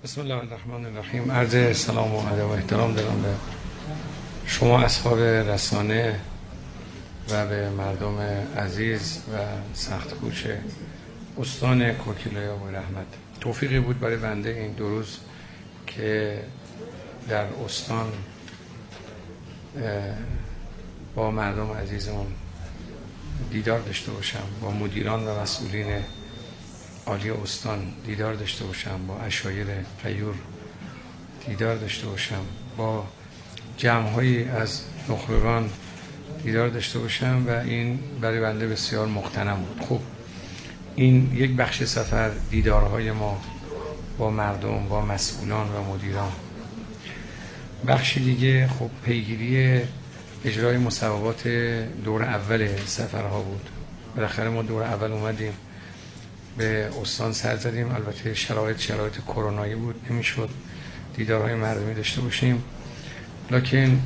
بسم الله الرحمن الرحیم. عرض سلام و ادب و احترام دارم به شما اصحاب رسانه و به مردم عزیز و سخت کوش استان کوکیلویا و رحمت. توفیقی بود برای بنده این دو روز که در استان با مردم عزیزمون دیدار داشته باشم، با مدیران و مسئولین عالی استان دیدار داشته باشم، با عشایر غیور دیدار داشته باشم، با جمع‌هایی از نخبگان دیدار داشته باشم و این برای بنده بسیار مغتنم بود. خب این یک بخش سفر دیدارهای ما با مردم، با مسئولان و مدیران. بخش دیگه خب پیگیری اجرای مصوبات دور اول سفرها بود. بالاخره ما دور اول اومدیم به استان سر زدیم. البته شرایط کرونایی بود، نمیشد دیدارهای مردمی داشته باشیم، لکن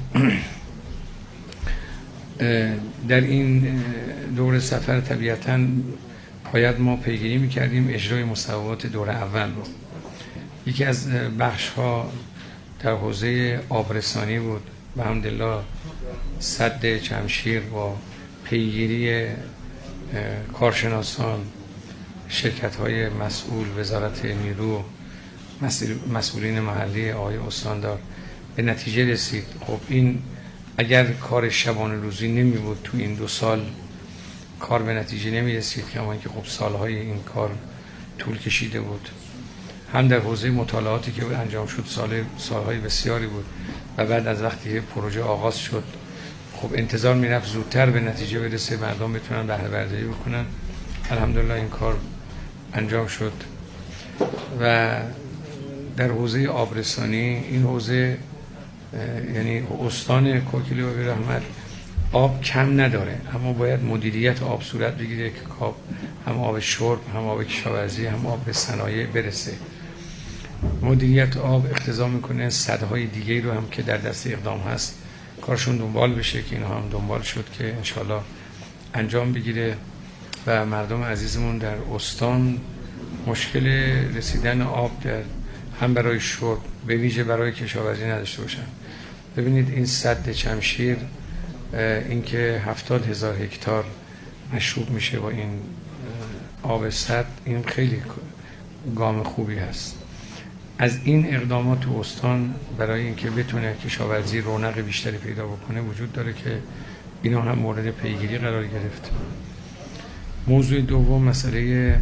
در این دور سفر طبیعتاً باید ما پیگیری میکردیم اجرای مصوبات دور اول رو. یکی از بخش ها در حوزه آبرسانی بود. به الحمدلله سد جمشیر با پیگیری کارشناسان، شرکت های مسئول، وزارت نیرو، مسئولین محلی، آقای استاندار به نتیجه رسید. خب این اگر کار شبانه روزی نمی بود تو این 2 سال کار به نتیجه نمی رسید، کما که خب سالهای این کار طول کشیده بود. هم در حوزه مطالعاتی که انجام شد سالهای بسیاری بود و بعد از وقتی پروژه آغاز شد خب انتظار می رفت زودتر به نتیجه برسه، مردم بتونن بهره برداری بکنن. الحمدلله این کار انجام شد. و در حوزه آبرسانی، این حوزه یعنی استان کوکیلویا و رحمت آب کم نداره، اما باید مدیریت آب صورت بگیره که هم آب شرب، هم آب کشاورزی، هم آب به صنایع برسه. مدیریت آب اقتضا میکنه سدهای دیگه رو هم که در دست اقدام هست کارشون دنبال بشه که اینها هم دنبال شد که انشالله انجام بگیره و مردم عزیزمون در استان مشکل رسیدن آب در هم برای شرب به ویژه برای کشاورزی نداشته باشن. ببینید این سد جمشیر، این که 70,000 هکتار مشروب میشه با این آب سد، این خیلی گام خوبی هست. از این اقدامات تو استان برای اینکه بتونه کشاورزی رونق بیشتری پیدا بکنه وجود داره که اینا هم مورد پیگیری قرار گرفت. موضوع دوم مسئله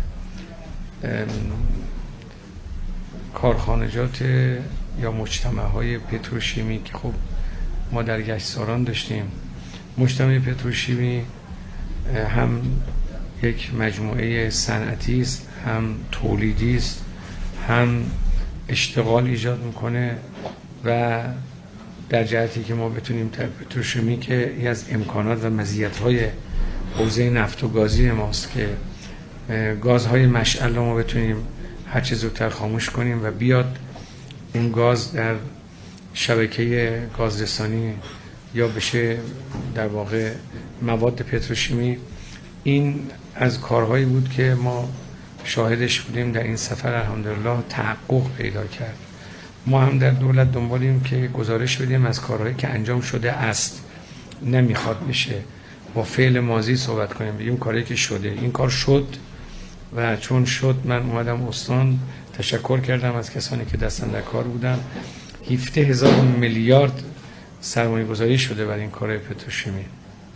کارخانجات یا مجتمع‌های پتروشیمی که خب ما در گشتساران داشتیم. مجتمع پتروشیمی هم یک مجموعه صنعتی است، هم تولیدی است، هم اشتغال ایجاد میکنه و در جهتی که ما بتونیم در پتروشیمی که یکی از امکانات و مزیت‌های حوزه نفت و گازی ماست که گازهای مشعل رو ما بتونیم هر چه زودتر خاموش کنیم و بیاد اون گاز در شبکه گازرسانی یا بشه در واقع مواد پتروشیمی. این از کارهایی بود که ما شاهدش بودیم در این سفر. الحمدلله تحقق پیدا کرد. ما هم در دولت دنبالیم که گزارش بدیم از کارهایی که انجام شده است، نمیخواد بشه با فعل ماضی صحبت کنیم، بگیم کاری که شده. این کار شد و چون شد من اومدم استان، تشکر کردم از کسانی که دستن در کار بودن. 17,000 میلیارد سرمایه گذاری شده برای این کار پتروشیمی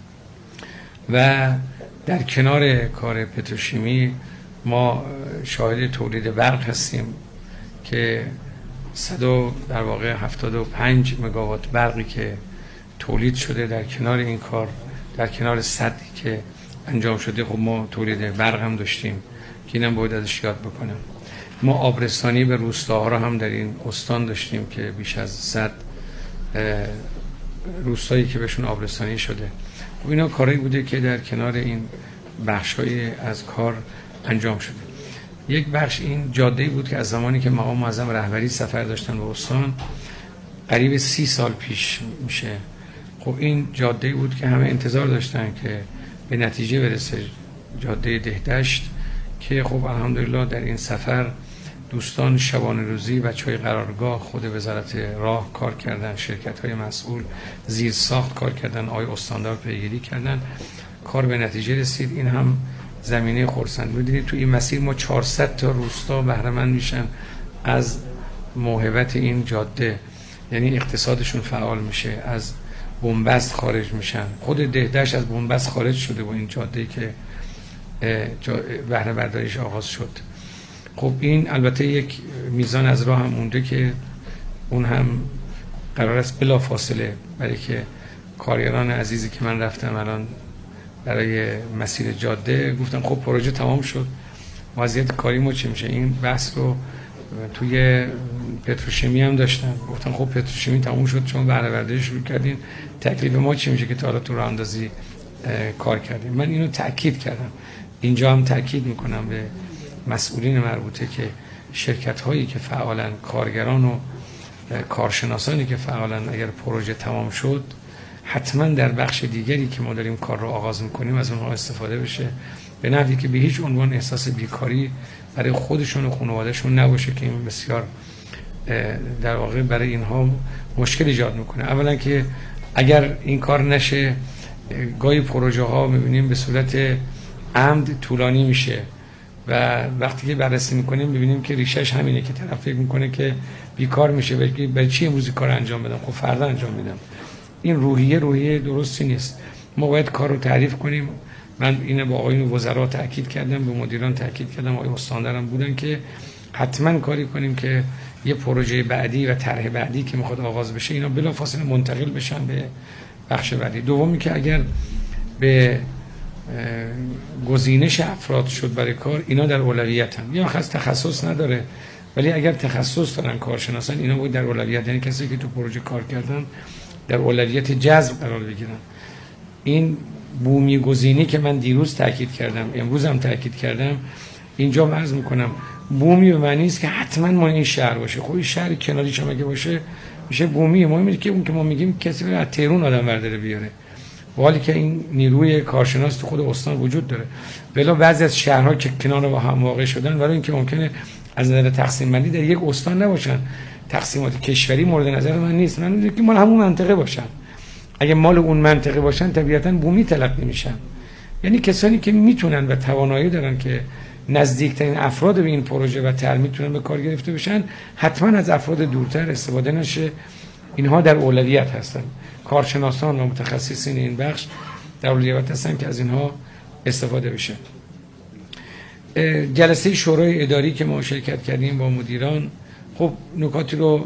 و در کنار کار پتروشیمی ما شاهد تولید برق هستیم که در واقع 75 مگاوات برقی که تولید شده در کنار این کار، در کنار سدی که انجام شده. خب ما تولید برق هم داشتیم که اینم باید ازش یاد بکنم. ما آبرسانی به روستاها را هم در این استان داشتیم که بیش از 100 روستایی که بهشون آبرسانی شده. خب اینا کارهایی بوده که در کنار این بخش‌های از کار انجام شده. یک بخش این جاده‌ای بود که از زمانی که مقام معظم رهبری سفر داشتن به استان قریب 30 سال پیش میشه. خب این جاده‌ای بود که همه انتظار داشتن که به نتیجه برسه، جاده دهدشت، که خب الحمدلله در این سفر دوستان شبانه روزی، بچهای قرارگاه، خود وزارت راه کار کردن، شرکت‌های مسئول زیر ساخت کار کردن، آقای استاندار پیگیری کردن، کار به نتیجه رسید. این هم زمینه خرسند. ببینید تو این مسیر ما 400 تا روستا بهره مند میشن از موهبت این جاده، یعنی اقتصادشون فعال میشه، از بنبست خارج میشن. خود دهدشت از بنبست خارج شده با این جاده که بهره برداریش آغاز شد. خب این البته یک میزان از راه هم مونده که اون هم قرار است بلا فاصله، برای که کارگران عزیزی که من رفتم الان برای مسیر جاده گفتم خب پروژه تمام شد، وضعیت کاری ما چی میشه؟ این بحث رو توی پتروشیمی هم داشتن، گفتم خب پتروشیمی تمام شد، چون بهره برداری شروع کردین، تکلیف ما چی میشه که تا حالا تو راه اندازی کار کردیم؟ من اینو تاکید کردم، اینجا هم تاکید میکنم به مسئولین مربوطه که شرکت هایی که فعالن، کارگران و کارشناسانی که فعالن، اگر پروژه تمام شد حتما در بخش دیگری که ما داریم کار رو آغاز میکنیم از اونها استفاده بشه، به نحوی که به هیچ عنوان احساس بیکاری برای خودشون و خانوادهشون نباشه که این بسیار در واقع برای اینها مشکل ایجاد میکنه. اولا که اگر این کار نشه، گاهی پروژه ها میبینیم به صورت عمد طولانی میشه و وقتی که بررسی میکنیم ببینیم که ریشش همینه که طرف فکر میکنه که بیکار میشه، برای چی امروز کار انجام بدم، خب فردا انجام میدم. این روحیه درستی نیست. ما باید کار رو تعریف کنیم. من اینو با آقایون وزرا تاکید کردم، به مدیران تاکید کردم، آقای استاندارم بودن که حتما کاری کنیم که یه پروژه بعدی و طرح بعدی که میخواد آغاز بشه اینا بلافاصله منتقل بشن به بخش بعدی. دومی که اگر به گزینش افراد شد برای کار، اینا در اولویت هم، یا خاص تخصص نداره ولی اگر تخصص دارن کارشناسان، اینا باید در اولویت، یعنی کسی که تو پروژه کار کردن در اولویت جذب قرار بگیرن. این بومی گزینی که من دیروز تاکید کردم، امروز هم تاکید کردم، اینجا عرض میکنم بومی به معنی است که حتما ما این شهر باشه. خب این شهر کناریش هم اگه باشه میشه بومی. مهمه که اون که ما میگیم کسی رو از تهران آدم برداره بیاره، حالی که این نیروی کارشناس تو خود استان وجود داره. ولی بعضی از شهرها که کنار با هم واقع شدن، برای اینکه ممکنه از نظر تقسیم بندی در یک استان نباشن، تقسیمات کشوری مورد نظر من نیست، من میگم که مال همون منطقه باشن. اگه مال اون منطقه باشن طبیعتاً بومی تلقی میشن. یعنی کسانی که میتونن و توانایی دارن که نزدیکترین افراد به این پروژه و طرح میتونن به کار گرفته بشن، حتما از افراد دورتر استفاده نشه. اینها در اولویت هستن. کارشناسان و متخصصین این بخش در اولویت هستن که از اینها استفاده بشه. جلسه شورای اداری که ما شرکت کردیم با مدیران، خب نکاتی رو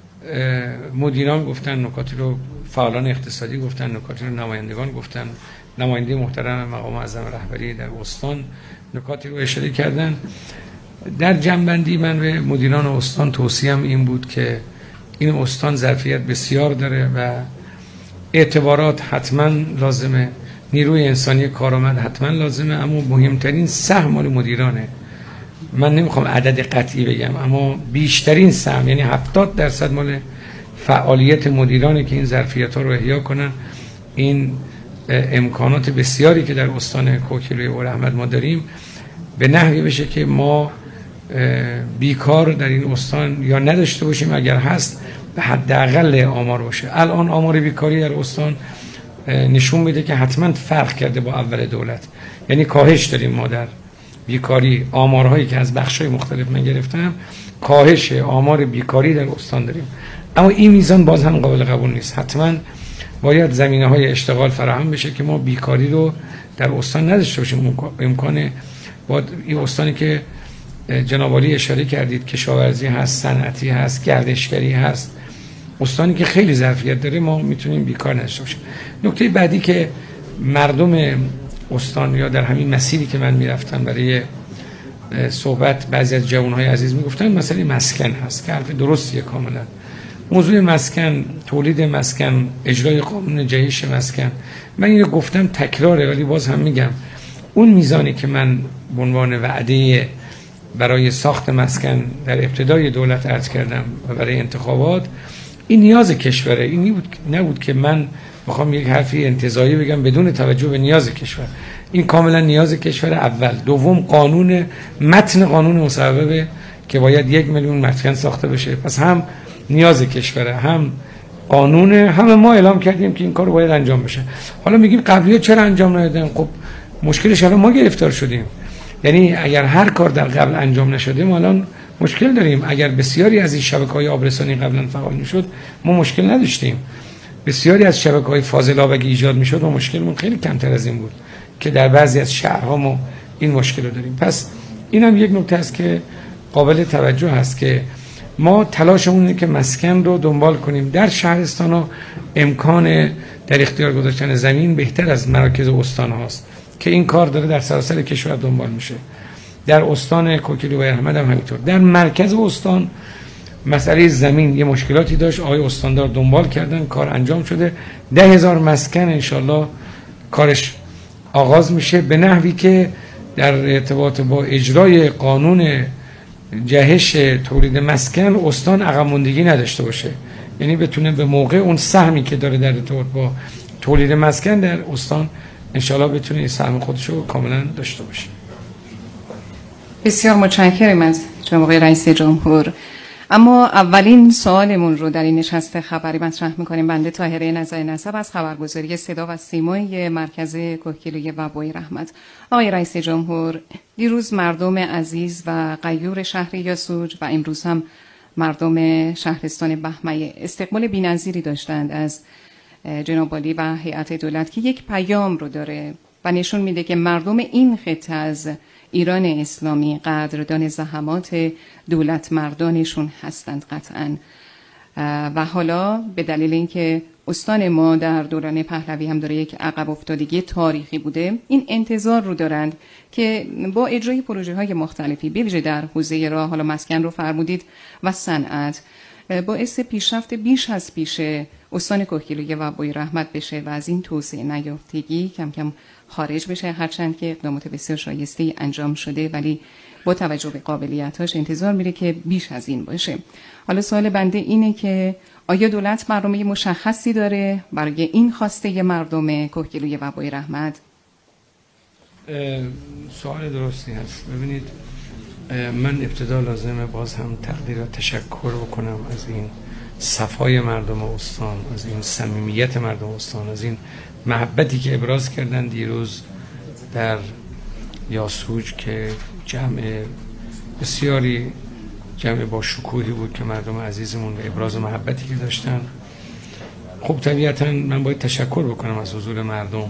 مدیران گفتن، نکاتی رو فعالان اقتصادی گفتن، نکاتی رو نمایندگان گفتن، نماینده محترم مقام معظم رهبری در استان نکاتی رو اشاره کردن. در جنبندی من به مدیران استان توصیه‌ام این بود که این استان ظرفیت بسیار داره و اعتبارات حتما لازمه، نیروی انسانی کارآمد حتما لازمه، اما مهمترین سهم مال مدیرانه. من نمیخوام عدد قطعی بگم، اما بیشترین سهم، یعنی 70% مال فعالیت مدیرانه که این ظرفیت‌ها رو احیا کنن. این امکانات بسیاری که در استان کوکیلوی اورحمد ما داریم به نحوی بشه که ما بیکار در این استان یا نداشته باشیم، اگر هست به حداقل آمار باشه. الان آمار بیکاری در استان نشون میده که حتما فرق کرده با اول دولت، یعنی کاهش داریم ما در بیکاری. آمارهایی که از بخش‌های مختلف من گرفتم، کاهش آمار بیکاری در استان داریم، اما این میزان باز هم قابل قبول نیست. حتما باید زمینه‌های اشتغال فراهم بشه که ما بیکاری رو در استان نداشته باشیم. امکان با این استانی که جناب عالی اشاره کردید، کشاورزی هست، صنعتی هست، گردشگری هست، استانی که خیلی ظرفیت داره، ما میتونیم بیکار نداشته باشیم. نکته بعدی که مردم استان یا در همین مسیری که من میرفتم برای صحبت، بعضی از جوانهای عزیز میگفتن مسئله مسکن هست که حرف درستیه کاملا. موضوع مسکن، تولید مسکن، اجرای قانون جهش مسکن، من اینو گفتم تکراره ولی باز هم میگم، اون میزانی که من به عنوان وعده برای ساخت مسکن در ابتدای دولت عرض کردم و برای انتخابات، این نیاز کشوره. این نبود که من بخوام یک حرفی انتزاعی بگم بدون توجه به نیاز کشور. این کاملا نیاز کشور اول. دوم، قانون، متن قانون مصوبه که باید 1 میلیون مسکن ساخته بشه. پس هم نیاز کشوره، هم قانونه، همه ما اعلام کردیم که این کار باید انجام بشه. حالا میگیم قبلی‌ها چرا انجام ندادن؟ خب مشکلش الان ما گرفتار شدیم. یعنی اگر هر کار در قبل انجام نشده ما الان مشکل داریم. اگر بسیاری از این شبکه‌های آبرسانی قبلا فعال میشد ما مشکل نداشتیم. بسیاری از شبکه‌های فاضلاب اگه ایجاد میشد ما مشکلمون خیلی کمتر از این بود که در بعضی از شهرها ما این مشکل رو داریم. پس اینم یک نکته است که قابل توجه هست که ما تلاشمون اینه که مسکن رو دنبال کنیم. در شهرستان‌ها امکان در اختیار گذاشتن زمین بهتر از مراکز استان هاست که این کار داره در سراسر کشور دنبال میشه. در استان کوکیل و احمد هم همینطور. در مرکز استان مسئله زمین یه مشکلاتی داشت، آقای استاندار دنبال کردن، کار انجام شده. 10,000 مسکن انشالله کارش آغاز میشه به نحوی که در ارتباط با اجرای قانون جهش تولید مسکن استان عقب ماندگی نداشته باشه، یعنی بتونه به موقع اون سهمی که داره در ارتباط با تولید مسکن در استان انشالله بتونه این سهم خودشو کاملا داشته باشه. بسیار متشکرم از جناب آقای رئیس جمهور. اما اولین سوالمون رو در این نشست خبری مطرح می‌کنیم. بنده طاهره نزاعی نسب از خبرگزاری صدا و سیمای مرکز کوکیلویه و بوی رحمت. آقای رئیس جمهور، دیروز مردم عزیز و غیور شهر یاسوج و امروز هم مردم شهرستان بهمه استقبال بی‌نظیری داشتند از جناب عالی و هیئت دولت که یک پیام رو داره و نشون میده که مردم این خطه از ایران اسلامی قدردان زحمات دولت مردانشون هستند قطعاً. و حالا به دلیل اینکه استان ما در دوران پهلوی هم داره یک عقب افتادگی تاریخی بوده، این انتظار رو دارند که با اجرای پروژه های مختلفی به ویژه در حوزه راه، حالا مسکن رو فرمودید، و صنعت، باعث پیشرفت بیش از پیش استان کوکیلویه و بوی رحمت بشه و از این توسعه نیافتگی کم کم خارج بشه. هرچند که اقدامات بسیار شایسته انجام شده ولی با توجه به قابلیتاش انتظار میره که بیش از این باشه. حالا سوال بنده اینه که آیا دولت برنامه مشخصی داره برای این خواسته مردم کوکیلویه و بوی رحمت؟ سوال درستی هست. ببینید، من ابتدا لازمه باز هم تقدیر و تشکر بکنم از این صفای مردم استان، از این صمیمیت مردم استان، از این محبتی که ابراز کردن دیروز در یاسوج که جمع بسیاری جمع با شکوهی بود که مردم عزیزمون به ابراز محبتی که داشتن. خب طبیعتا من باید تشکر بکنم از حضور مردم،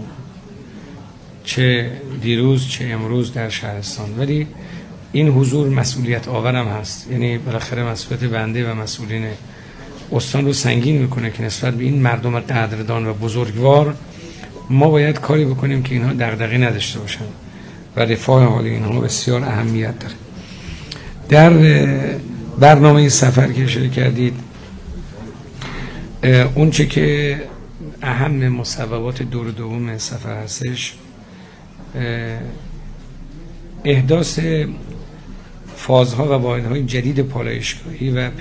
چه دیروز چه امروز در شهرستان. ولی این حضور مسئولیت آورم هست، یعنی بالاخره مسئولیت بنده و مسئولین استان رو سنگین میکنه که نسبت به این مردم قدردان و بزرگوار ما باید کاری بکنیم که اینها دغدغه نداشته باشن و رفاه حال اینها بسیار اهمیت داره. در برنامه سفر که اشاره کردید، اون چه که اهم مصوبات دور دوم سفر هستش، احداث فازها و واحدهای جدید پالایشگاهی و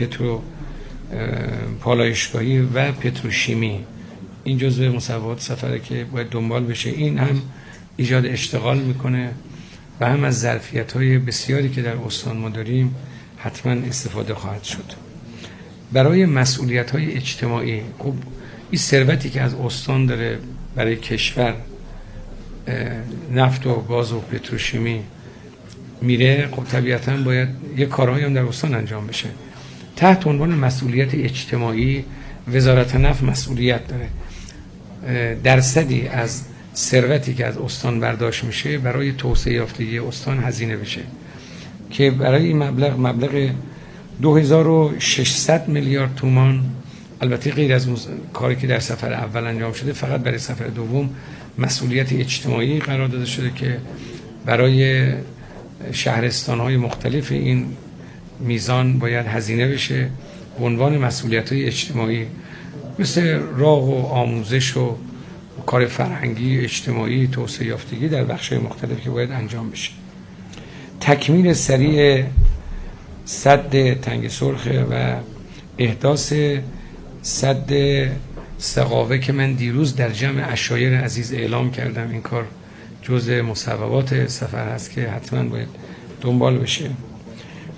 پالایشگاهی و پتروشیمی، این جزء مصوبات سفره که باید دنبال بشه. این هم ایجاد اشتغال میکنه و هم از ظرفیت‌های بسیاری که در استان ما داریم حتما استفاده خواهد شد. برای مسئولیت‌های اجتماعی، خب این ثروتی که از استان داره برای کشور، نفت و گاز و پتروشیمی میره، خب طبیعتاً باید یک کارهایی هم در استان انجام بشه. تحت عنوان مسئولیت اجتماعی وزارت نفت مسئولیت داره درصدی از ثروتی که از استان برداشت میشه برای توسعه یافتگی استان هزینه بشه، که برای این مبلغ 2600 میلیارد تومان، البته غیر از کاری که در سفر اول انجام شده، فقط برای سفر دوم مسئولیت اجتماعی قرار داده شده که برای شهرستان‌های مختلف این میزان باید هزینه بشه به عنوان مسئولیت‌های اجتماعی، مثل راه و آموزش و کار فرهنگی، اجتماعی، توسعه یافتگی در بخش‌های مختلف که باید انجام بشه. تکمیل سریع سد تنگ سرخ و احداث سد سقاوه که من دیروز در جمع عشایر عزیز اعلام کردم، این کار جزء مصوبات سفر هست که حتما باید دنبال بشه.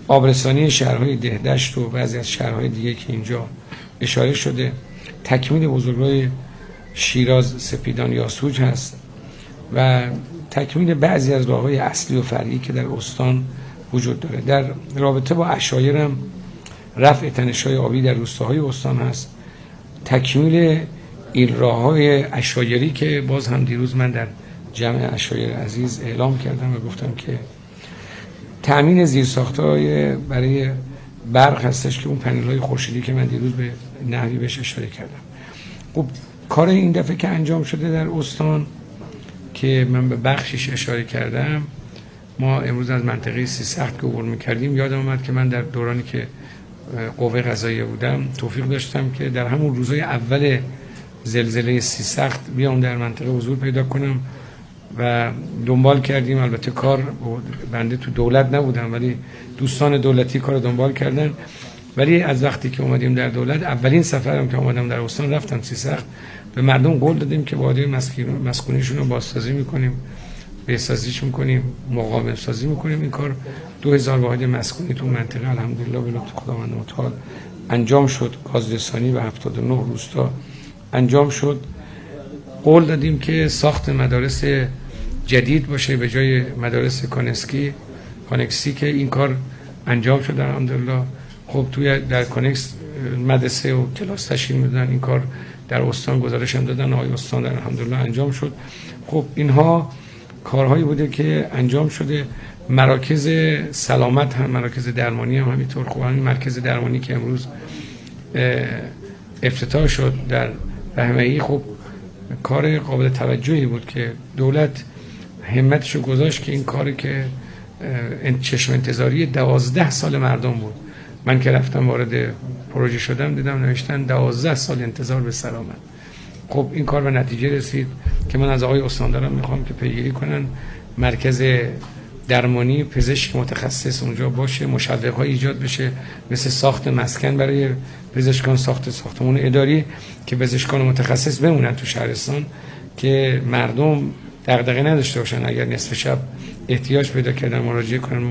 آبرسانی شهرهای دهدشت و بعضی از شهرهای دیگه که اینجا اشاره شده، تکمیل بزرگراه شیراز، سپیدان، یاسوج هست و تکمیل بعضی از راههای اصلی و فرعی که در استان وجود داره. در رابطه با عشایر هم رفع تنش‌های آبی در روستاهای استان هست، تکمیل این راههای عشایری که باز هم دیروز من در جمع عشایر عزیز اعلام کردم و گفتم که تأمین زیرساخت‌های برای برق هستش که اون پنل‌های خورشیدی که من دیروز به نحوی بهش اشاره کردم. خب کار این دفعه که انجام شده در استان که من به بخشش اشاره کردم، ما امروز از منطقه سیسخت که عبور می‌کردیم یادم اومد که من در دورانی که قوه قضاییه بودم توفیق داشتم که در همون روزهای اول زلزله سیسخت بیام در منطقه حضور پیدا کنم و دنبال کردیم. البته کار بنده تو دولت نبودم ولی دوستان دولتی کار دنبال کردن، ولی از وقتی که اومدیم در دولت اولین سفرم که اومدم در استان رفتم سیسخت، به مردم قول دادیم که وادی مسکونیشون رو بازسازی میکنیم، بهسازیش میکنیم، مقاوم سازی میکنیم. این کار 2000 واحد مسکونی تو منطقه الحمدلله به لطف خداوند متعال انجام شد. گازرسانی و 79 روستا انجام شد. قول دادیم که ساخت مدارس جدید باشه به جای مدارس کانکسی که این کار انجام شد الحمدلله. خب توی در کانکس مدرسه و کلاس تشکیل میدن، این کار در استان گزارش هم دادن آقای استان در الحمدلله انجام شد. خب اینها کارهایی بوده که انجام شده. مراکز سلامت هم، مراکز درمانی هم همینطور. خب همین مرکز درمانی که امروز افتتاح شد در رحمه‌ای، خب کار قابل توجهی بود که دولت همتشو گذاشت که این کاری که چشم انتظاری 12 سال مردم بود. من که رفتم وارد پروژه شدم دیدم نوشتن 12 سال انتظار به سلامت. خب این کار به نتیجه رسید که من از آقای استاندارم میخوام که پیگیری کنن مرکز درمانی پزشک متخصص اونجا باشه، مشوق‌های ایجاد بشه مثل ساخت مسکن برای پزشکان، ساخت ساختمان اداری که پزشکان متخصص بمونن تو شهرستان که مردم دغدغه نداشته باشن اگر نصف شب احتیاج پیدا کردن مراجعه کنن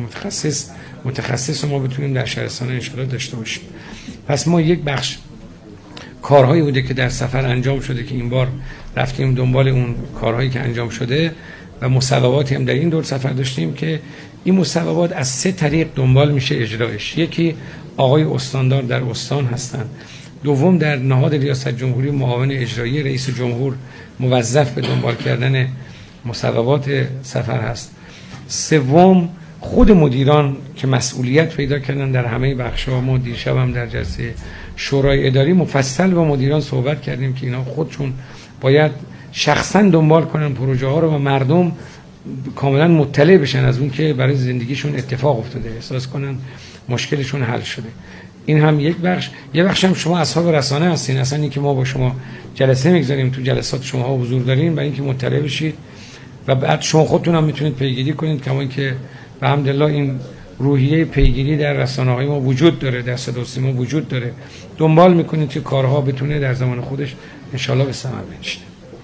متخصص ما بتونیم در شهرستان ان شاءالله داشته باشیم. پس ما یک بخش کارهایی بوده که در سفر انجام شده که این بار رفتیم دنبال اون کارهایی که انجام شده و مصوباتی هم در این دور سفر داشتیم که این مصوبات از 3 طریق دنبال میشه اجرایش. یکی آقای استاندار در استان هستن، دوم در نهاد ریاست جمهوری معاون اجرایی رئیس جمهور موظف به دنبال کردن مصوبات سفر هست، سوم خود مدیران که مسئولیت پیدا کردن در همه بخش‌ها. ما دیشب هم در جلسه شورای اداری مفصل با مدیران صحبت کردیم که اینا خودشون باید شخصا دنبال کنن پروژه ها رو و مردم کاملا مطلع بشن از اون که برای زندگیشون اتفاق افتاده، احساس کنن مشکلشون حل شده. این هم یک بخش. یه بخش هم شما اصحاب رسانه هستین، اصلا این که ما با شما جلسه میگذاریم، تو جلسات شما حضور دارین برای اینکه مطلع بشید و بعد شما خودتون هم میتونید پیگیری کنید. کما اینکه الحمدلله این روحیه پیگیری در رسانه‌های ما وجود داره، در صدا و سیما وجود داره، دنبال میکنید که کارها بتونه در زمان خودش انشالله به ثمر برسه.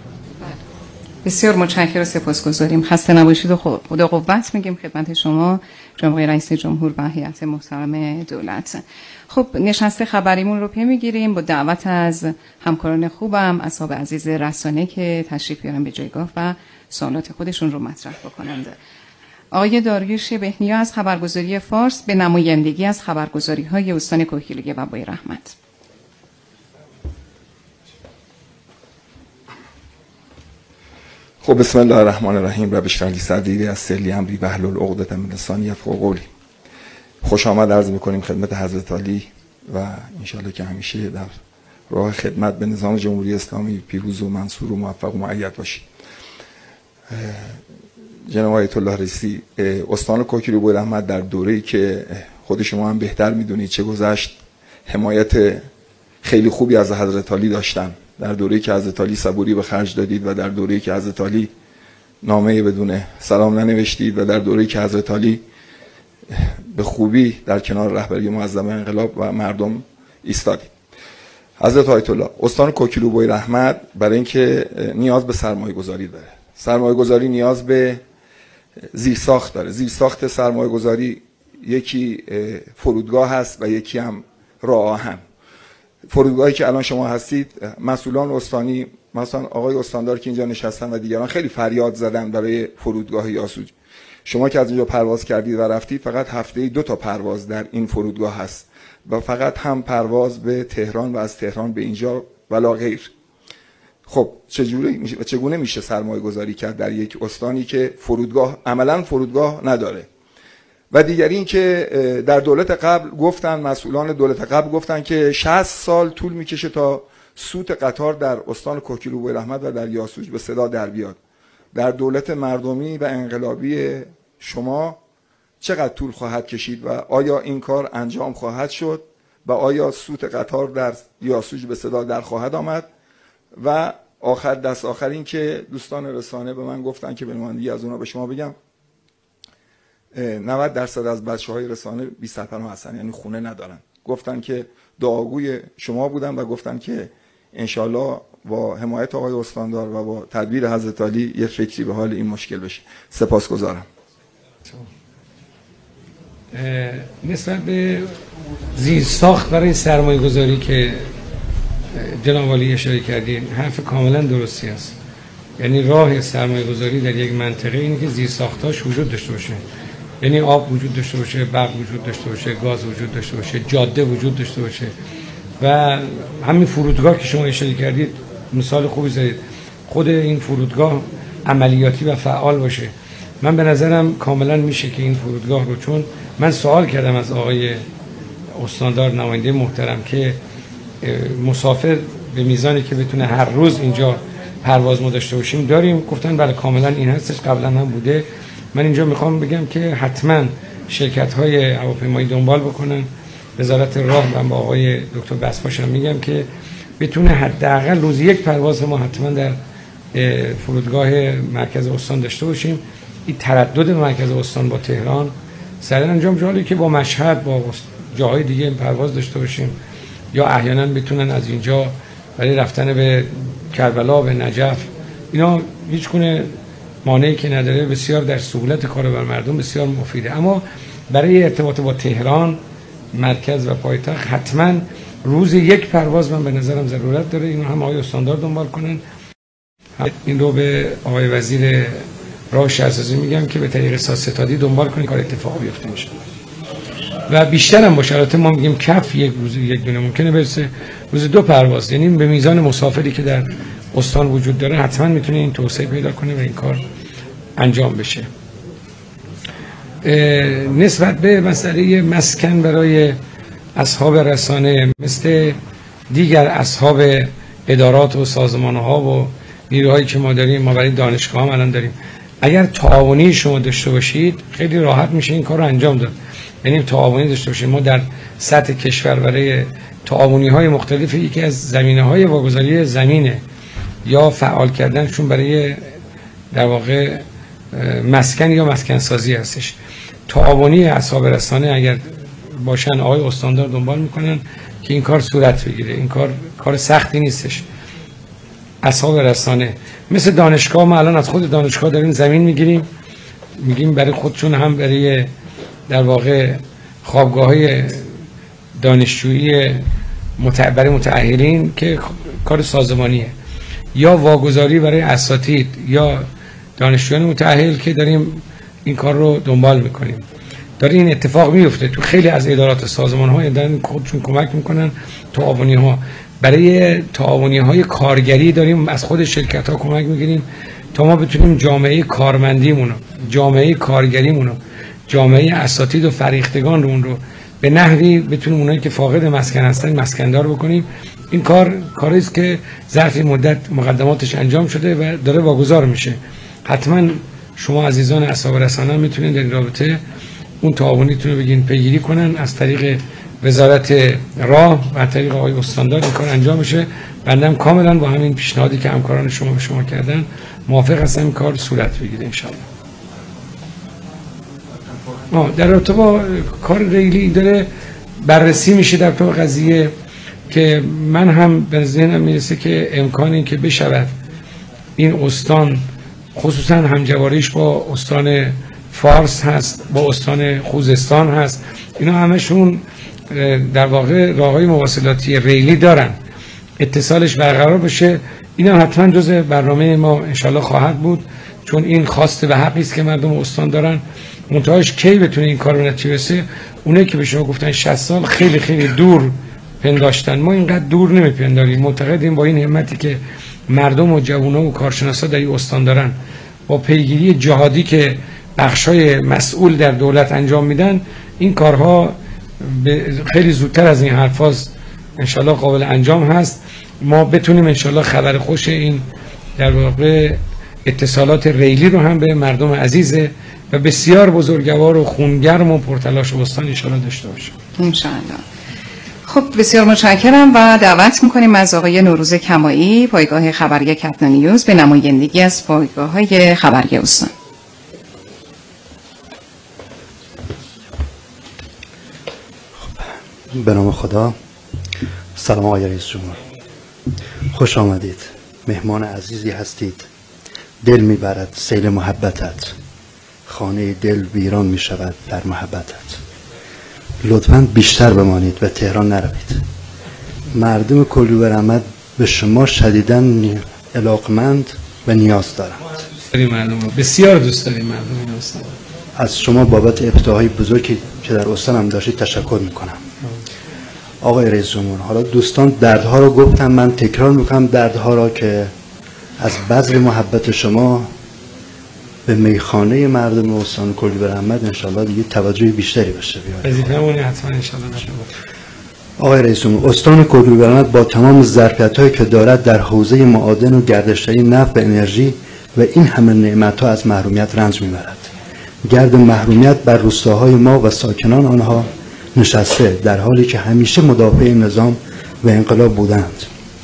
بسیار متشکرم و سپاسگزاریم. خسته نباشید و خدا قوت میگیم خدمت شما جناب رئیس جمهور و هیئت محترم دولت. خب نشست خبریمون رو پی میگیریم با دعوت از همکاران خوبم، اصحاب عزیز رسانه که تشریف بیارن به جایگاه و سوالات خودشون رو مطرح بکنند. آقای داریوش بهنیا از خبرگزاری فارس به نمایندگی از خبرگزاری‌های استان کوهگیلویه و وای رحمت. خب بسم الله الرحمن الرحیم. رب اشرح لی صدری یسر لی امری واحلل عقدة من لسانی یفقهوا قولی. خوش آمد عرض می‌کنیم خدمت حضرت عالی و انشالله که همیشه در راه خدمت به نظام جمهوری اسلامی پیروز و منصور و موفق و مؤید باشید. جناب آیت الله رئیسی، استان کوهگیلویه وای رحمت در دوره‌ای که خود شما هم بهتر می‌دونید چه گذشت، حمایت خیلی خوبی از حضرت عالی داشتن. در دوره‌ای که حضرت عالی صبوری به خرج دادید و در دوره‌ای که حضرت عالی نامه بدون سلام ننوشتید و در دوره‌ای که حضرت عالی به خوبی در کنار رهبری معظم انقلاب و مردم ایستادید. حضرت آیت الله، استان کوهگیلویه وای رحمت برای اینکه نیاز به سرمایه‌گذاری داره. سرمایه‌گذاری نیاز به زیرساخت داره. زیرساخت سرمایه‌گذاری یکی فرودگاه هست و یکی هم راه آهن. فرودگاهی که الان شما هستید، مسئولان استانی مثلا آقای استاندار که اینجا نشستن و دیگران خیلی فریاد زدن برای فرودگاه یاسوج. شما که از اینجا پرواز کردید و رفتید، فقط هفته‌ای 2 تا پرواز در این فرودگاه هست و فقط هم پرواز به تهران و از تهران به اینجا ولا غیر. خب چگونه میشه سرمایه گذاری کرد در یک استانی که فرودگاه عملا فرودگاه نداره؟ و دیگری این که در دولت قبل گفتن، مسئولان دولت قبل گفتن که 60 سال طول میکشه تا سوت قطار در استان کوکیلو بویراحمد و در یاسوج به صدا در بیاد. در دولت مردمی و انقلابی شما چقدر طول خواهد کشید و آیا این کار انجام خواهد شد و آیا سوت قطار در یاسوج به صدا در خواهد آمد؟ و دست آخر این که دوستان رسانه به من گفتن که به نمایندگی از اونا به شما بگم 90% از بچه‌های رسانه بی سرپناه هستن، یعنی خونه ندارن. گفتن که دعاگوی شما بودن و گفتن که انشالله با حمایت آقای استاندار و با تدبیر حضرت علی یه فکری به حال این مشکل بشه. سپاسگزارم. نسبت به زیرساخت برای سرمایه گذاری که جناب عالی اشاره کردین، حرف کاملا درستی است. یعنی راه سرمایه گذاری در یک منطقه اینه که زیرساختاش وجود داشته باشه، یعنی آب وجود داشته باشه، برق وجود داشته باشه، گاز وجود داشته باشه، جاده وجود داشته باشه و همین فرودگاه که شما اشاره کردید مثال خوبی زدید. خود این فرودگاه عملیاتی و فعال باشه. من به نظرم کاملا میشه که این فرودگاه رو، چون من سوال کردم از آقای استاندار نماینده محترم که مسافر به میزانی که بتونه هر روز اینجا پرواز ما داشته باشیم داریم، گفتن بله کاملا این هستش، قبلا هم بوده. من اینجا میخوام بگم که حتما شرکت‌های هواپیمایی دنبال بکنن. وزارت راه من با آقای دکتر بسپاش هم میگم که بتونه حداقل روزی یک پرواز ما حتما در فرودگاه مرکز استان داشته باشیم. این تردد مرکز استان با تهران سریع انجام جالی که با مشهد با جاهای دیگه پرواز داشته باشیم، یا احیانا بتونن از اینجا برای رفتن به کربلا، به نجف، اینا هیچ گونه مانعی که نداره، بسیار در سهولت کار بر مردم بسیار مفیده. اما برای ارتباط با تهران مرکز و پایتخت حتما روز یک پرواز من به نظرم ضرورت داره. اینو هم آقای استاندار دنبال کنن. این رو به آقای وزیر راه شهرسازی میگم که به طریق ستادی دنبال کنه کار اتفاق بیفته میشه. و بیشتر هم باشه. البته ما میگیم کف یک روز یک دونه ممکنه برسه روز 2 پرواز، یعنی به میزان مسافری که در استان وجود داره حتما میتونه این توسعه پیدا کنه و این کار انجام بشه. نسبت به مسئله مسکن برای اصحاب رسانه مثل دیگر اصحاب ادارات و سازمان‌ها و نیروهایی که ما داریم، ما برای دانشگاه هم الان داریم، اگر تعاونی شما داشته باشید خیلی راحت میشه این کار رو انجام داد. یعنی تعاونی داشته باشید. ما در سطح کشور برای تعاونی‌های مختلف یکی از زمینه‌های واگذاری زمینه یا فعال کردنشون برای در واقع مسکن یا مسکن سازی هستش. تعاونی اصحاب رسانه اگر باشن آقای استاندار دنبال میکنن که این کار صورت بگیره. این کار سختی نیستش. اصحاب رسانه مثل دانشگاه، ما الان از خود دانشگاه داریم زمین میگیم برای خودشون، هم برای در واقع خوابگاه‌های دانشجویی برای متأهلین که کار سازمانیه، یا واگذاری برای اساتید یا دانشجویان متأهل که داریم این کار رو دنبال میکنیم. داره این اتفاق میفته تو خیلی از ادارات و سازمان‌ها، دارن خودشون کمک میکنن. تعاونی‌ها برای تعاونی‌های کارگری داریم از خود شرکت‌ها کمک میگیریم تا ما بتونیم جامعه کارمندیمون، جامعه کارگریمون، جامعه اساتید و فریختگان رو به نحوی بتونیم اونایی که فاقد مسکن هستن مسکندار بکنیم. این کاری است که ظرف مدت مقدماتش انجام شده و داره واگذار میشه. حتما شما عزیزان اصحاب رسانه میتونید در این رابطه اون تعاونیتون رو بگین پیگیری کنن از طریق وزارت راه و از طریق آقای استاندار این کار انجام بشه. بنده هم کاملا با همین پیشنهادی که همکاران شما به شما کردن موافق هستم این کار صورت بگیره ان شاء الله. در رابطه با کار ریلی داره بررسی میشه در تو قضیه که من هم به ذهنم میرسه که امکانی که بشود این استان خصوصا همجواریش با استان فارس هست، با استان خوزستان هست. اینا همشون در واقع راههای مواصلاتی ریلی دارن، اتصالش برقرار بشه. این هم حتما جزء برنامه ما انشالله خواهد بود، چون این خواسته و حقی است که مردم استان دارن. منتهاش کی بتونه این کار به نتیجه برسه؟ اونه که به شما گفتن 60 سال خیلی خیلی دور پنداشتن. ما اینقدر دور نمیپنداریم، معتقدیم با این همتی که مردم و جوونا و کارشناسا در این استان دارن، با پیگیری جهادی که بخشای مسئول در دولت انجام میدن، این کارها خیلی زودتر از این حرفاز انشالله قابل انجام هست. ما بتونیم انشالله خبر خوش این در واقع اتصالات ریلی رو هم به مردم عزیز و بسیار بزرگوار و خونگرم و پرتلاش استان انشالله داشته باشیم انشالله. خب بسیار متشکرم و دعوت میکنیم از آقای نوروز کمایی، پایگاه خبری کتنا نیوز، به نمایندگی از پایگاه‌های خبری استان. به نام خدا. سلام آقای رئیس جمهور، خوش آمدید. مهمان عزیزی هستید. دل میبرد سیل محبتت، خانه دل ویران میشود در محبتت. لطفاً بیشتر بمانید و تهران نروید. مردم کلوبر احمد به شما شدیداً علاقمند و نیاز دارند. مردم رو بسیار دوست داریم. مردم این استان از شما بابت ابتداهای بزرگی که در استان هم داشتید تشکر میکنم. آقای رئیس جمهور، حالا دوستان دردها رو گفتم، من تکرار میکنم دردها را که از بذل محبت شما به میخانه مردم استان کلوبر احمد انشالله دیگه توجه بیشتری بشه. وظیفه‌مون حتما انشالله نشه. آقای رئیس جمهور، استان کلوبر احمد با تمام ظرفیت‌هایی که دارد در حوزه معادن و گردشدهی نفت و انرژی و این همه نعمت‌ها از محرومیت رنج می‌برد. گرد محرومیت بر روستاهای ما و ساکنان آنها نشسته، در حالی که همیشه مدافع نظام و انقلاب بودند.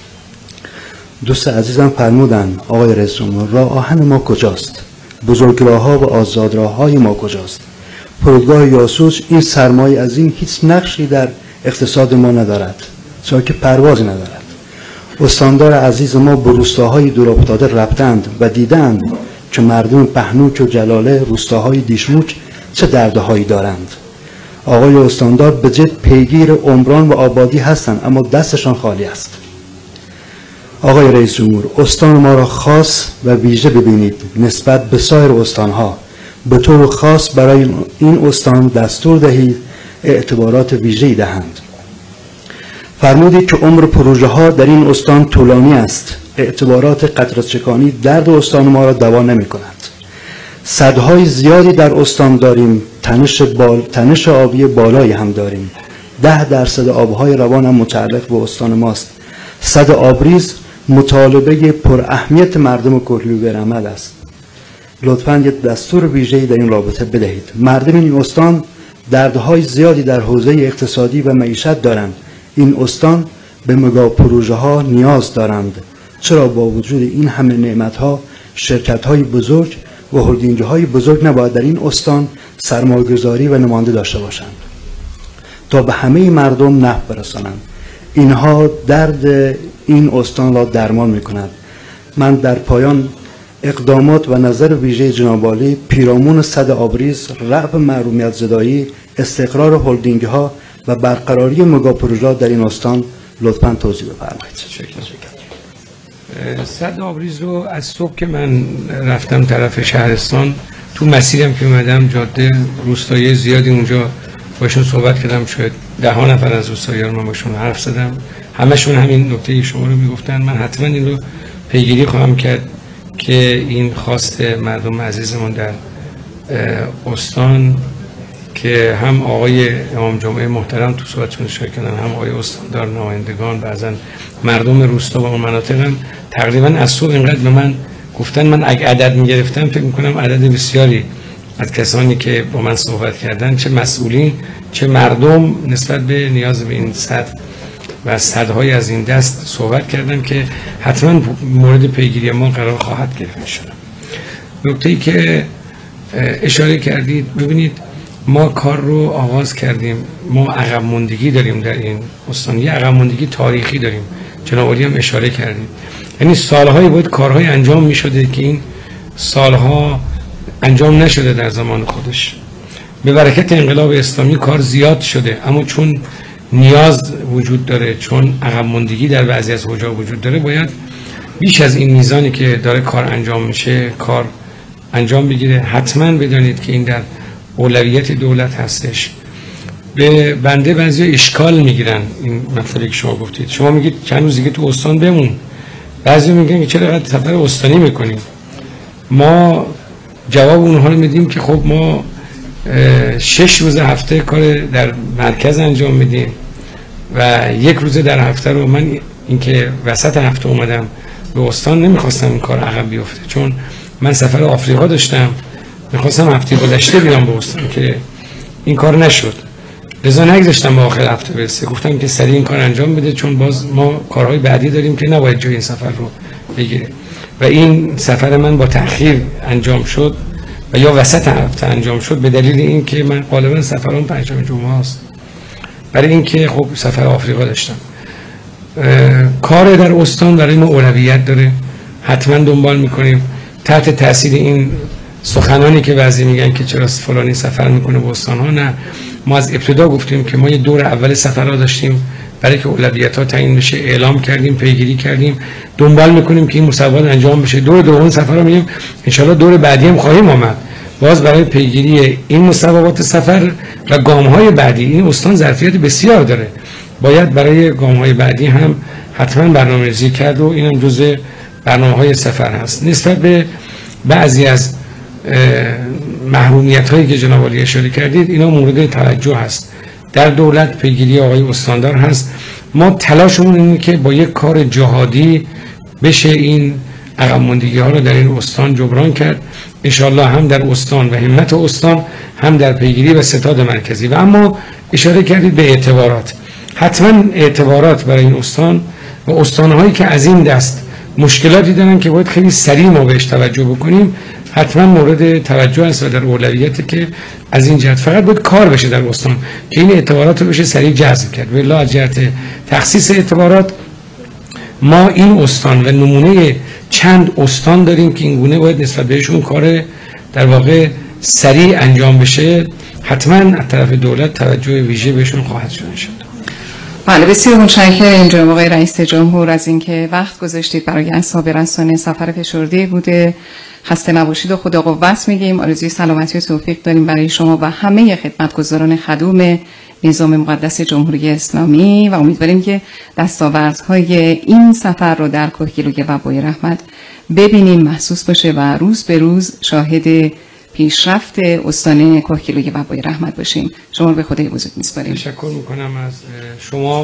دوست عزیزم فرمودند آقای رئیس جمهور، راه آهن ما کجاست؟ بزرگراه‌ها و آزادراه‌های ما کجاست؟ فرودگاه یاسوج، این سرمایه از این هیچ نقشی در اقتصاد ما ندارد، چرا که پروازی ندارد. استاندار عزیز ما به روستاهای دورافتاده رفتند و دیدند که مردم پهنوک و جلاله، روستاهای دیشموک چه دردهایی دارند. آقای استاندار به جد پیگیر عمران و آبادی هستند، اما دستشان خالی است. آقای رئیس جمهور، استان ما را خاص و ویژه ببینید نسبت به سایر استانها. به طور خاص برای این استان دستور دهید اعتبارات ویژه‌ای دهند. فرمودید که عمر پروژه ها در این استان طولانی است. اعتبارات قطره‌چکانی درد استان ما را دوا نمی کند. سدهای زیادی در استان داریم، تنش آبی بالایی هم داریم. 10% آبهای روان هم متعلق به استان ماست. سد آبریز مطالبه پر اهمیت مردم کلوبر احمد است. لطفاً یک دستور ویژه‌ای در این رابطه بدهید. مردم این استان دردهای زیادی در حوزه اقتصادی و معیشت دارند. این استان به مگا پروژه ها نیاز دارند. چرا با وجود این همه نعمت ها شرکت های بزرگ و هلدینگ های بزرگ نباید در این استان سرمایه‌گذاری و نماینده داشته باشند تا به همه مردم نفع برسانند؟ اینها درد این استان را درمان می‌کند. من در پایان اقدامات و نظر ویژه جناب عالی پیرامون سد آبریز، رفع محرومیت زدایی، استقرار هلدینگ ها و برقراری مگا پروژه در این استان لطفاً توضیح بفرمایید. سد آبریز رو از صبح که من رفتم طرف شهرستان، تو مسیرم که اومدم جاده روستایی زیادی اونجا باشون صحبت کردم، شاید 10 نفر از روستایی‌ها من باشون حرف زدم، همشون همین نکته شما رو میگفتن. من حتما این رو پیگیری خواهم کرد که این خواست مردم عزیزمون در استان که هم آقای امام جمعه محترم تو صحبتشون اشاره کردن، هم آقای استاندار، نمایندگان، بعضن مردم روستا و اون مناطق هم تقریبا از صبح اینقدر به من گفتن. من اگه عدد میگرفتم فکر میکنم عدد بسیاری از کسانی که با من صحبت کردن، چه مسئولین چه مردم، نسبت به نیاز به این سد و سدهای از این دست صحبت کردن که حتما مورد پیگیری ما قرار خواهد گرفت انشاءالله. نکته‌ای که اشاره کردید، ببینید ما کار رو آغاز کردیم، ما عقب ماندگی داریم در این استان، یه عقب ماندگی تاریخی داریم، جناب عالی هم اشاره کردید. یعنی سالهایی باید کارهای انجام می شده که این سالها انجام نشده در زمان خودش. به برکت انقلاب اسلامی کار زیاد شده، اما چون نیاز وجود داره، چون عقب ماندگی در بعضی از حوزه‌ها وجود داره، باید بیش از این میزانی که داره کار انجام میشه کار انجام بگیره. حتما بدانید که این در اولویت دولت هستش. به بنده بعضی اشکال میگیرن این مطلبی که شما گفتید. شما میگید چند روز دیگه تو استان بمون، بعضی میگن که چرا اینقدر سفر استانی میکنیم. ما جواب اونها رو میدیم که خب ما 6 روز هفته کار در مرکز انجام میدیم و 1 روز در هفته رو من اینکه وسط هفته اومدم به استان نمیخواستم این کار عقب بیفته، چون من سفر آفریقا داشتم، میخواستم هفته گذشته بیام به استان که این کار نشد. لذا نگذاشتم به آخر هفته برسه، گفتم که سریع این کار انجام بده چون باز ما کارهای بعدی داریم که نباید جای این سفر رو بگیره. و این سفر من با تأخیر انجام شد و یا وسط هفته انجام شد به دلیل اینکه من غالبا سفرام پنجشنبه جمعه است، برای اینکه خب سفر آفریقا داشتم. کار در استان برای ما اولویت داره، حتما دنبال میکنیم. تحت تاثیر این سخنانی که بعضی میگن که چرا فلانی سفر میکنه به استان ها، نه، ما از ابتدا گفتیم که ما یه دور اول سفرها داشتیم، برای که اولویت ها تعیین بشه اعلام کردیم، پیگیری کردیم، دنبال میکنیم که این مسابقات انجام بشه. دور دوم سفرها میگیم ان شاء الله دور بعدی هم خواهیم آمد، باز برای پیگیری این مسابقات سفر و گام های بعدی. این استان ظرفیت بسیار داره، باید برای گام های بعدی هم حتما برنامه‌ریزی کرد و اینم جزء برنامه‌های سفر هست. نسبت به بعضی از محرومیت هایی که جناب عالی اشاره کردید، اینا مورد توجه هست. در دولت پیگیری آقای استاندار هست. ما تلاشمون اینه که با یک کار جهادی بشه این عقب ماندگی ها رو در این استان جبران کرد، انشالله هم در استان و همت استان، هم در پیگیری و ستاد مرکزی. و اما اشاره کردید به اعتبارات، حتما اعتبارات برای این استان و استانهایی که از این دست مشکلاتی دارن که باید خیلی سریع ما بهش توجه بکنیم، حتما مورد توجه است و در اولویته که از این جهت فقط باید کار بشه در استان که این اعتبارات رو بشه سریع جذب کرد. والله از جهت تخصیص اعتبارات ما این استان و نمونه چند استان داریم که این گونه باید نسبت بهشون کار در واقع سریع انجام بشه. حتما از طرف دولت توجه ویژه بهشون خواهد شد انشاءالله. بله، بسیار متشکرم جناب آقای رئیس جمهور از اینکه وقت گذاشتید برای اصحاب رسانه. سفر فشرده بوده، خسته نباشید و خدا قوت میگیم. آرزوی سلامتی و توفیق داریم برای شما و همه خدمتگزاران خدوم نظام مقدس جمهوری اسلامی و امیدواریم که دستاوردهای این سفر رو در کوهگیلوی وبای رحمت ببینیم، محسوس باشه و روز به روز شاهد پیشرفت استان کوهگیلوی وبای رحمت باشیم. شما رو به خدای بزرگ میسپاریم. تشکر میکنم از شما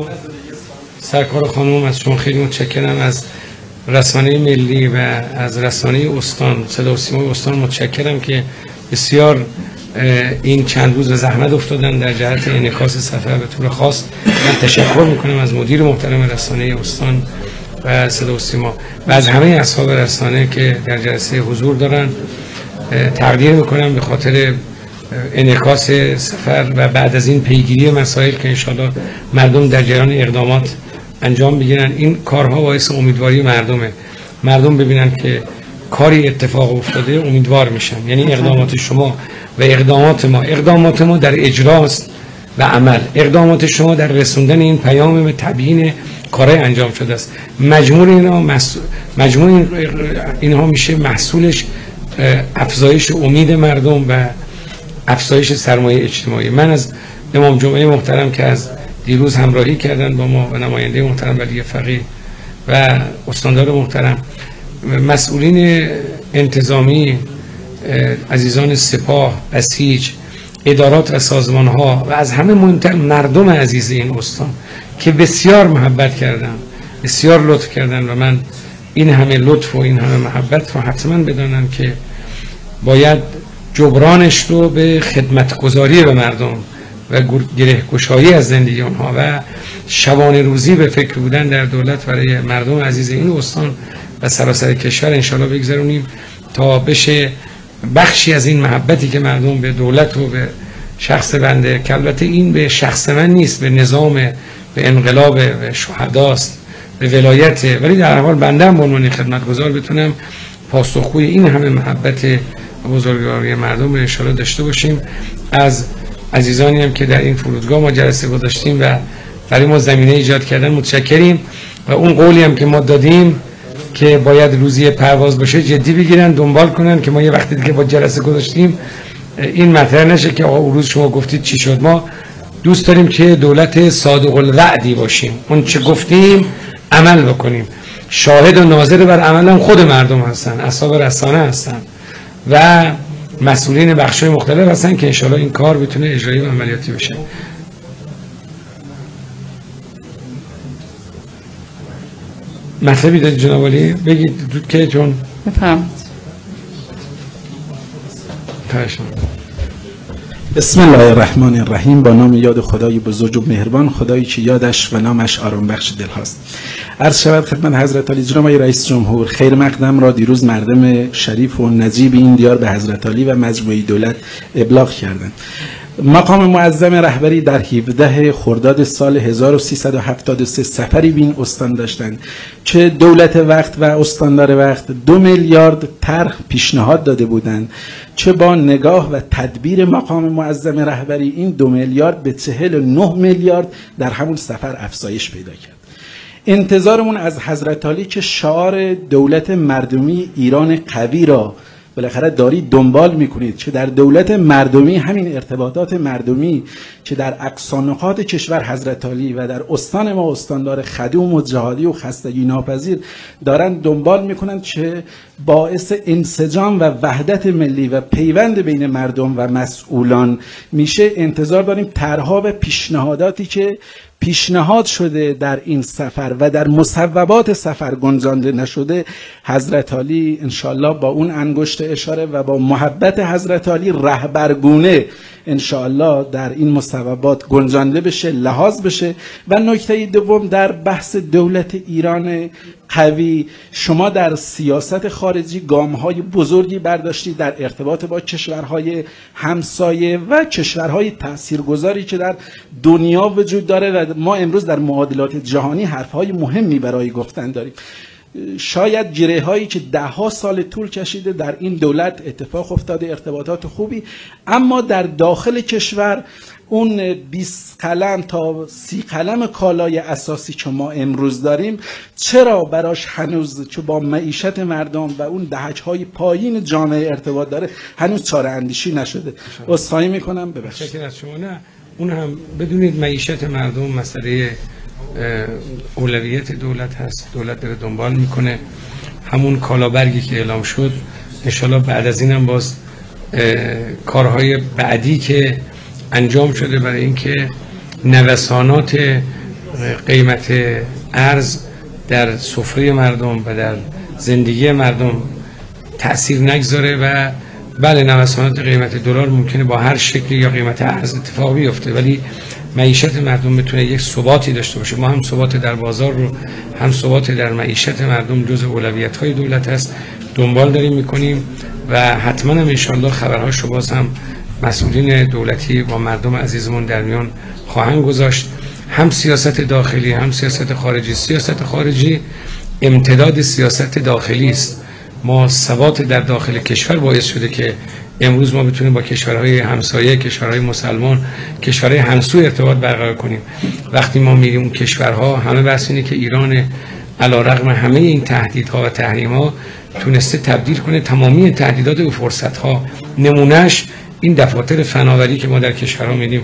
سرکار خانم، از شما خیلی متشکرم، از رسانه ملی و از رسانه استان صدا و سیمای استان متشکرم که بسیار این چند روز زحمت افتادن در جهت انعکاس سفر به طور خاص. من تشکر میکنم از مدیر محترم رسانه استان و صدا و سیما و از همه اصحاب رسانه که در جلسه حضور دارن. تقدیر میکنم به خاطر انعکاس سفر و بعد از این پیگیری مسائل که انشاءالله مردم در جریان اقدامات انجام بگیرن. این کارها باعث امیدواری مردم ببینن که کاری اتفاق افتاده، امیدوار میشن. یعنی اقدامات شما و اقدامات ما در اجراست و عمل، اقدامات شما در رسوندن این پیام به تبیین کارهای انجام شده است. مجموع اینها میشه محصولش افزایش امید مردم و افزایش سرمایه اجتماعی. من از امام جمعه محترم که از دیروز همراهی کردن با ما و نماینده محترم ولی فقیه و استاندار محترم، مسئولین انتظامی، عزیزان سپاه، بسیج، ادارات و سازمان ها و از همه مهمتر مردم عزیز این استان که بسیار محبت کردن، بسیار لطف کردن و من این همه لطف و این همه محبت رو حتما بدانم که باید جبرانش رو به خدمتگزاری به مردم و گره گشایی از زندگی اونها و شبانه روزی به فکر بودن در دولت برای مردم عزیز این استان و سراسر کشور انشالله بگذرونیم تا بشه بخشی از این محبتی که مردم به دولت و به شخص بنده، که البته این به شخص من نیست، به نظام، به انقلاب، به شهداست، به ولایت، ولی در هر حال بنده هم به عنوان خدمتگزار بتونم پاسخگوی این همه محبت و بزرگواری مردم رو انشالله داشته باشیم. از عزیزانی هم که در این فرودگاه ما جلسه گذاشتیم و برای ما زمینه ایجاد کردن متشکریم و اون قولی هم که ما دادیم که باید روزی پرواز باشه جدی بگیرن، دنبال کنن که ما یه وقتی دیگه با جلسه گذاشتیم این مطرح نشه که آقا روز شما گفتید چی شد. ما دوست داریم که دولت صادق الوعدی باشیم، اون چه گفتیم عمل بکنیم. شاهد و ناظر بر عمل هم خود مردم هستن، اصحاب رسانه هستن و مسئولین بخش‌های مختلف هستن که انشالله این کار بتونه اجرایی و عملیاتی بشه. مطلبی دارید جناب عالی؟ بگید که چون بفرمایید. بسم الله الرحمن الرحیم. با نام یاد خدای بزرگ و مهربان، خدایی که یادش و نامش آرام بخش دل هاست. عرض شود خدمت حضرت علی جناب رئیس جمهور خیر مقدم را دیروز مردم شریف و نجیب این دیار به حضرت علی و مجموعه دولت ابلاغ کردند. مقام معظم رهبری در 17 خرداد سال 1373 سفری به این استان داشتند که دولت وقت و استاندار وقت 2 میلیارد طرح پیشنهاد داده بودند که با نگاه و تدبیر مقام معظم رهبری این 2 میلیارد به 49 میلیارد در همون سفر افزایش پیدا کرد. انتظارمون از حضرت علی که شعار دولت مردمی ایران قوی را بالاخره دارید دنبال میکنید که در دولت مردمی همین ارتباطات مردمی که در اقصا نقاط کشور حضرت علی و در استان ما استاندار خدوم و جهادی و خستگی ناپذیر دارن دنبال میکنند که باعث انسجام و وحدت ملی و پیوند بین مردم و مسئولان میشه. انتظار داریم طرح‌ها و پیشنهاداتی که پیشنهاد شده در این سفر و در مصوبات سفر گنجانده نشده حضرت علی انشالله با اون انگشت اشاره و با محبت حضرت علی رهبرگونه انشالله در این مصوبات گنجانده بشه، لحاظ بشه. و نکته دوم در بحث دولت ایران قوی، شما در سیاست خارجی گام‌های بزرگی برداشتید در ارتباط با کشورهای همسایه و کشورهای تاثیرگذاری که در دنیا وجود داره و ما امروز در معادلات جهانی حرف‌های مهمی برای گفتن داریم. شاید گره هایی که 10 سال طول کشیده در این دولت اتفاق افتاده، ارتباطات خوبی، اما در داخل کشور اون 20 قلم تا 30 قلم کالای اساسی که ما امروز داریم چرا براش هنوز که با معیشت مردم و اون دهک‌های پایین جامعه ارتباط داره هنوز چاره اندیشی نشده؟ عذرخواهی میکنم، ببخشید. شکر از شما. نه اون هم بدونید معیشت مردم مسئله اولویت دولت هست، دولت داره دنبال میکنه. همون کالابرگی که اعلام شد انشالله بعد از این هم باز کارهای بعدی که انجام شده برای اینکه نوسانات قیمت ارز در سفره مردم و در زندگی مردم تأثیر نگذاره و بله نوسانات قیمت دلار ممکنه با هر شکلی یا قیمت ارز اتفاق بیفته ولی معیشت مردم میتونه یک ثباتی داشته باشه. ما هم ثبات در بازار رو هم ثبات در معیشت مردم جز اولویت‌های دولت هست، دنبال داریم میکنیم و حتما هم انشالله خبرهاش رو باز هم مسئولین دولتی با مردم عزیزمون در میان خواهند گذاشت. هم سیاست داخلی هم سیاست خارجی. سیاست خارجی امتداد سیاست داخلی است. ما ثبات در داخل کشور باعث شده که امروز ما بتونیم با کشورهای همسایه، کشورهای مسلمان، کشورهای همسو ارتباط برقرار کنیم. وقتی ما میریم اون کشورها همه بحث اینه که ایران علیرغم همه این تهدیدها و تحریم‌ها تونسته تبدیل کنه تمامی تهدیدات و فرصت‌ها. نمونهش این دفاتر فناوری که ما در کشورها می‌بینیم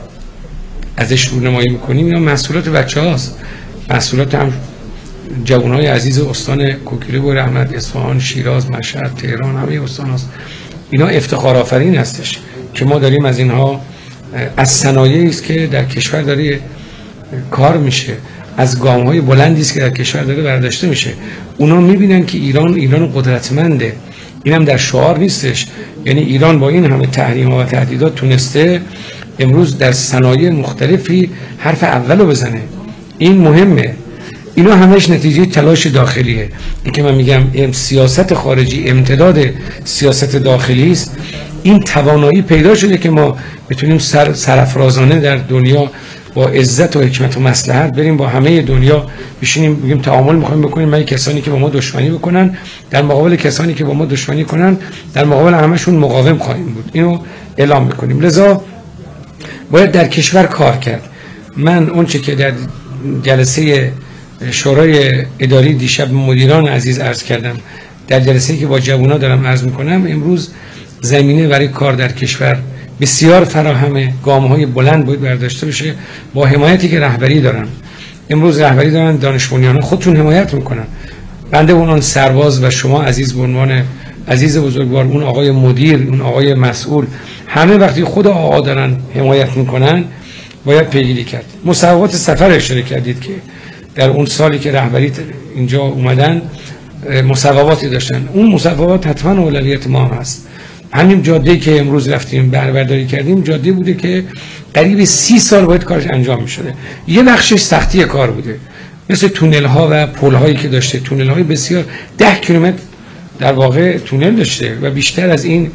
ازش رونمایی می‌کنیم، اینا محصولات بچه‌هاست. محصولات هم جوانای عزیز استان کوکیلو و رحمت، اصفهان، شیراز، مشهد، تهران، همه استان هست. اینا افتخار آفرین هستش که ما داریم از اینها، از صنایعی است که در کشور داره کار میشه، از گام‌های بلندی است که در کشور داره برداشته میشه. اونا میبینن که ایران قدرتمنده. اینم در شعار نیستش، یعنی ایران با این همه تحریم‌ها و تهدیدات تونسته امروز در صنایع مختلفی حرف اولو بزنه. این مهمه. اینا همش نتیجه تلاش داخلیه. این که من میگم سیاست خارجی امتداد سیاست داخلی است. این توانایی پیدا شده که ما بتونیم سرافرازانه در دنیا با عزت و حکمت و مصلحت بریم با همه دنیا بشینیم بگیم تعامل می‌خوایم بکنیم، من کسانی که با ما دشمنی بکنن در مقابل کسانی که با ما دشمنی کنن در مقابل همشون مقاوم خواهیم بود. اینو اعلام می‌کنیم. لذا باید در کشور کار کرد. من اون چه که در جلسه شورای اداری دیشب مدیران عزیز عرض کردم، در جلسه‌ای که با جوونا دارم عرض می‌کنم، امروز زمینه برای کار در کشور بسیار فراهمه. گام‌های بلند باید برداشته بشه با حمایتی که رهبری دارن. امروز رهبری دارن، دانش بنیانان خودشون حمایت میکنن. بنده اون سرباز و شما عزیز به عنوان عزیز بزرگوار، اون آقای مدیر، اون آقای مسئول، همه وقتی خود آقا دارن حمایت میکنن باید پیگیری کرد. مصوبات سفر اشاره کردید که در اون سالی که رهبری اینجا اومدن مصوباتی داشتن. اون مصوبات حتما اولویت ما هم هست. همین جاده‌ای که امروز رفتیم بهره‌برداری کردیم جاده بوده که قریب 30 سال باید کارش انجام می‌شده. یه بخشش سختی کار بوده، مثل تونل‌ها و پل‌هایی که داشته. تونل‌های بسیار 10 کیلومتر در واقع تونل داشته و بیشتر از این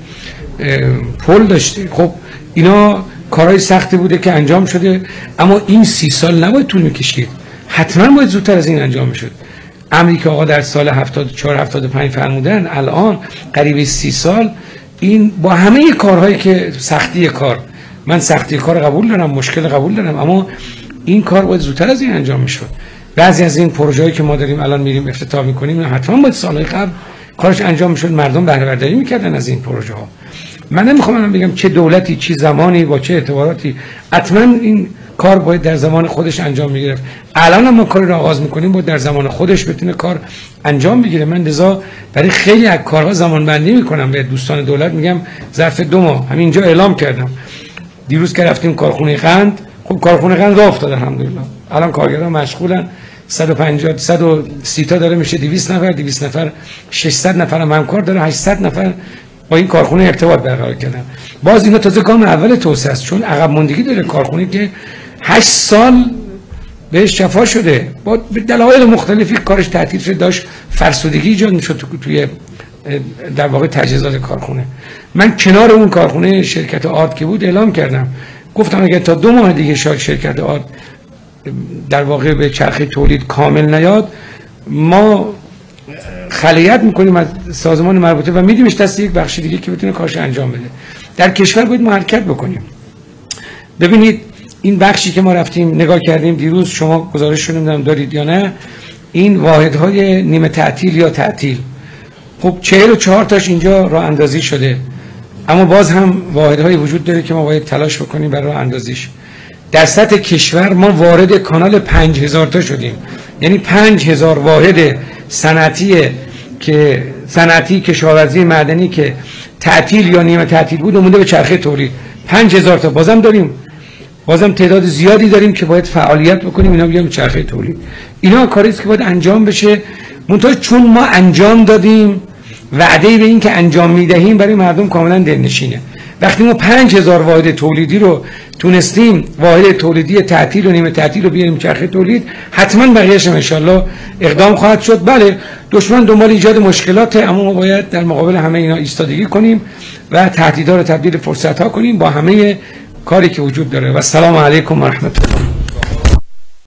پل داشته. خب اینا کارهای سختی بوده که انجام شده، اما این 30 سال نباید طول می‌کشید. حتما باید زودتر از این انجام می‌شد. امری که آقا در سال 74 75 فرمودن، الان قریب 30 سال این با همه کارهایی که سختی کار، من سختی کار قبول دارم، مشکل قبول دارم، اما این کار باید زودتر از این انجام میشد. بعضی از این پروژه‌ای که ما داریم الان میریم افتتاح میکنیم حتما باید سالهای قبل کارش انجام میشد، مردم بهره برداری میکردن از این پروژه ها. من نمیخوام الان بگم چه دولتی چه زمانی با چه اعتباراتی، حتما این کار باید در زمان خودش انجام میگرفت. الان ما کاری رو آغاز میکنیم باید در زمان خودش بتونه کار انجام بگیره. من لذا برای خیلی از کارها زمان بندی میکنم. به دوستان دولت میگم ظرف 2 ماه همینجا اعلام کردم. دیروز که رفتیم کارخونه قند، خب کارخونه قند راه افتاد الحمدلله. الان کارگران مشغولن، 150 130 تا داره میشه 200 نفر، 200 نفر 600 نفر هم همکار داره، 800 نفر با این کارخونه ارتباط برقرار کردن. باز اینا تازه گام اول توسعه است، چون عقب ماندگی داره کارخونه که 8 سال بهش شفا شده، با دلایل مختلفی کارش تعطیل شد، داشت فرسودگی ایجاد میشد توی در واقع تجهیزات کارخونه. من کنار اون کارخونه شرکت آرد که بود اعلام کردم، گفتم اگر تا 2 ماه دیگه شرکت آرد در واقع به چرخه تولید کامل نیاد، ما خلیت میکنیم از سازمان مربوطه و میدیمش دست یک بخش دیگه که بتونه کارش انجام بده. در کشور باید ما حرکت بکنیم. ببینید این بخشی که ما رفتیم نگاه کردیم دیروز، شما گزارش رو نمیدونم دارید یا نه، این واحدهای نیمه تعطیل یا تعطیل، خب 44 تاش اینجا راه اندازی شده، اما باز هم واحدهای وجود داره که ما باید تلاش بکنیم برای راه اندازیش. در سطح کشور ما وارد کانال 5000 تا شدیم، یعنی 5000 واحد صنعتی کشاورزی معدنی که تعطیل یا نیمه تعطیل بود اومده به چرخه تولید. 5000 تا بازم داریم، بازم تعداد زیادی داریم که باید فعالیت بکنیم اینا بیان به چرخه تولید. اینا کاری است که باید انجام بشه. منتها چون ما انجام دادیم، وعده به این که انجام میدهیم برای مردم کاملا دلنشینه. وقتی ما 5000 واحد تولیدی رو تونستیم، واحد تولیدی تعطیل و نیمه تعطیل رو بیاریم چرخه تولید، حتما بقیه‌اش ان شاءالله اقدام خواهد شد. بله دشمن دنبال ایجاد مشکلات، اما ما باید در مقابل همه اینا ایستادگی کنیم و تهدیدها رو تبدیل فرصت‌ها کنیم با همه کاری که وجود داره. و السلام علیکم و رحمت الله.